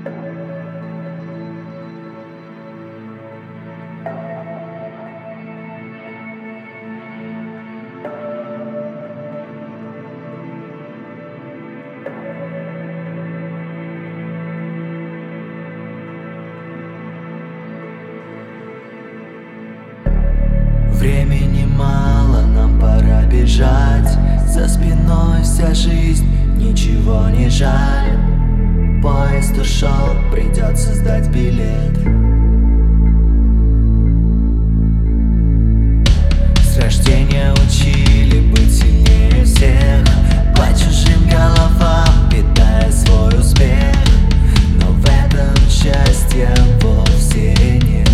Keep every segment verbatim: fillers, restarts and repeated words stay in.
Времени мало, нам пора бежать. За спиной вся жизнь, ничего не жаль. Поезд ушел, придется сдать билет. С рождения учили быть сильнее всех, по чужим головам питая свой успех. Но в этом счастья вовсе нет.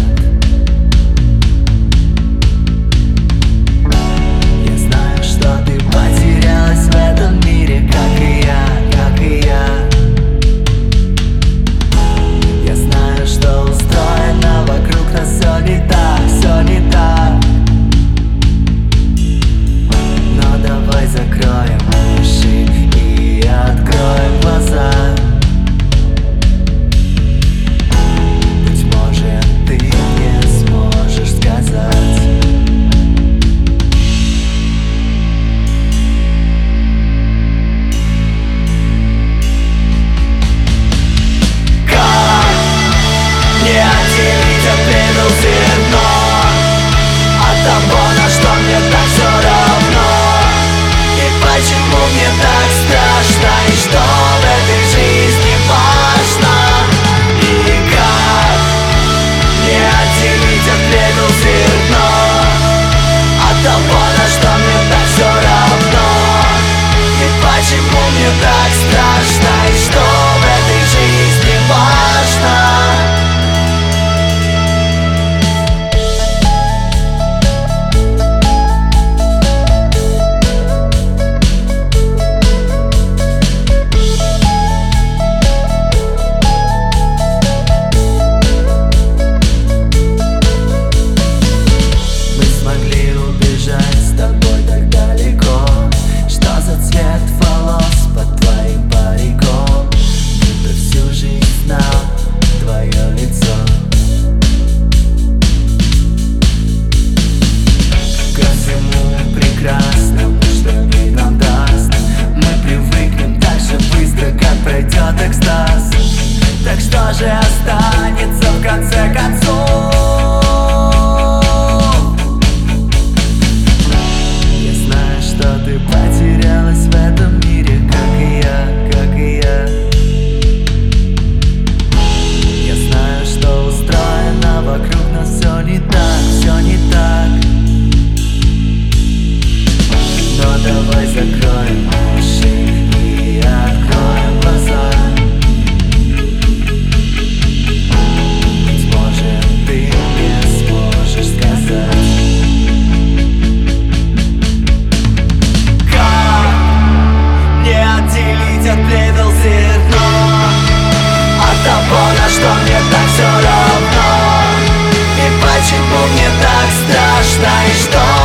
В этом мире, как и я, как и я. Я знаю, что устроено вокруг нас все не так, все не так. Но давай закроем уши и откроем глаза. Быть может, ты мне сможешь сказать. Не отделить от пледа зерно от того, на что мне так все равно. И почему мне так страшно, и что в этой жизни важно. И как не отделить от пледа зерно от того, на что мне так все равно. И почему мне так страшно, и что в этой жизни важно. Так что же останется в конце концов? Я знаю, что ты потерялась в этом мире, как и я, как и я. Я знаю, что устроено вокруг нас все не так, все не так. Но давай закроем уши и откроем глаза. Отплевел зерно от того, на что мне так все равно. И почему мне так страшно, и что